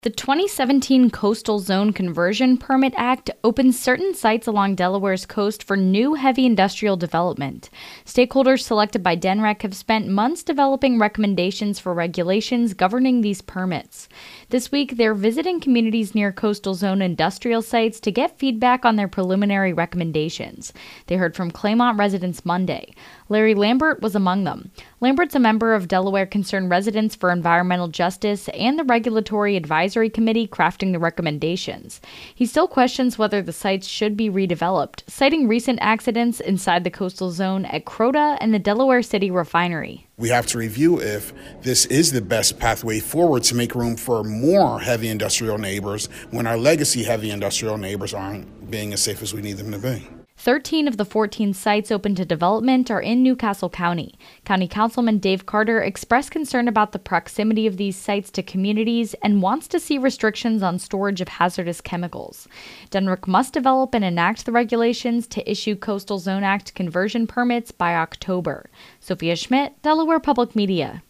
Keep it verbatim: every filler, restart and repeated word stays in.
The twenty seventeen Coastal Zone Conversion Permit Act opens certain sites along Delaware's coast for new heavy industrial development. Stakeholders selected by D N R E C have spent months developing recommendations for regulations governing these permits. This week, they're visiting communities near coastal zone industrial sites to get feedback on their preliminary recommendations. They heard from Claymont residents Monday. Larry Lambert was among them. Lambert's a member of Delaware Concerned Residents for Environmental Justice and the Regulatory Advisory Committee crafting the recommendations. He still questions whether the sites should be redeveloped, citing recent accidents inside the coastal zone at Croda and the Delaware City refinery. We have to review if this is the best pathway forward to make room for more heavy industrial neighbors when our legacy heavy industrial neighbors aren't being as safe as we need them to be. thirteen of the fourteen sites open to development are in New Castle County. County Councilman Dave Carter expressed concern about the proximity of these sites to communities and wants to see restrictions on storage of hazardous chemicals. D N R E C must develop and enact the regulations to issue Coastal Zone Act conversion permits by October. Sophia Schmidt, Delaware Public Media.